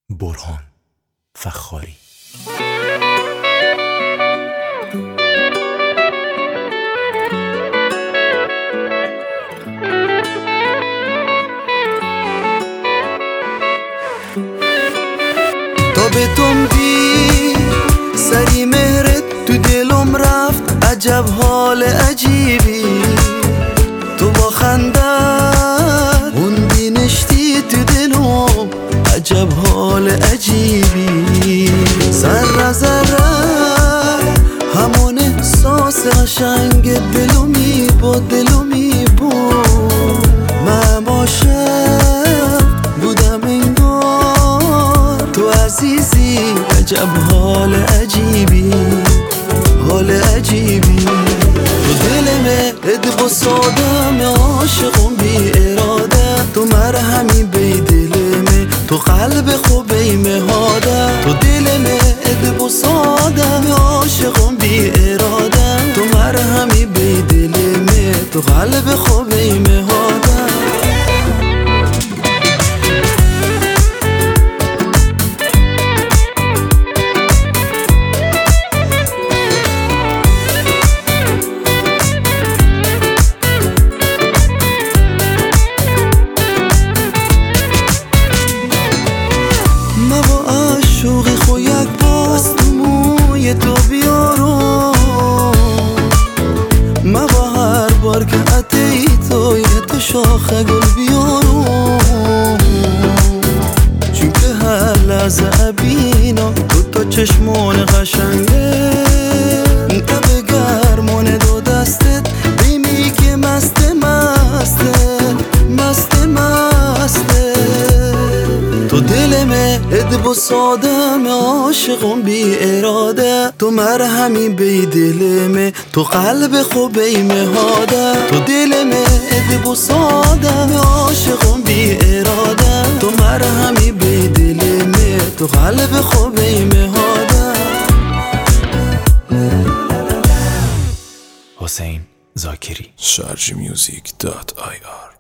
برهان فخاری. تا به تم دی سری مهرت تو دلم رفت، عجب حال عجیبی. تو با خندت موندی نشتی تو دلم، عجب حال عجیبی. ذره ذره همون احساس قشنگ دلو میبود من عاشق بودم انگار تو عزیزی، عجب حال عجیبی، حال عجیبی. تو دلمه ادب و سادم عاشقم بی اراده، تو مرهمی بی دلمه، تو قلب خوبی مهاده. تو دلمه ادب و سادم عاشقم بی اراده، تو مرهمی بی دلمه، تو قلب خوبی مهاده. شوقی خو یک باز تو موی تو بیارم، من با هر بار که عطی توی تو شاخه گل بیارم، چون که هر لحظه ابینم تو چشمان قشنگه، تب گرمونه دو دستت بیمی که مسته تو دلمه ادب و سادم عاشقم بی اراده، تو مرهمی بی دلمه، تو قلب خوبی مهاده. تو دلمه ادب و سادم عاشقم بی اراده، تو مرهمی بی دلمه، تو قلب خوبی مهاده. حسین زاکری. sharjmusic.ir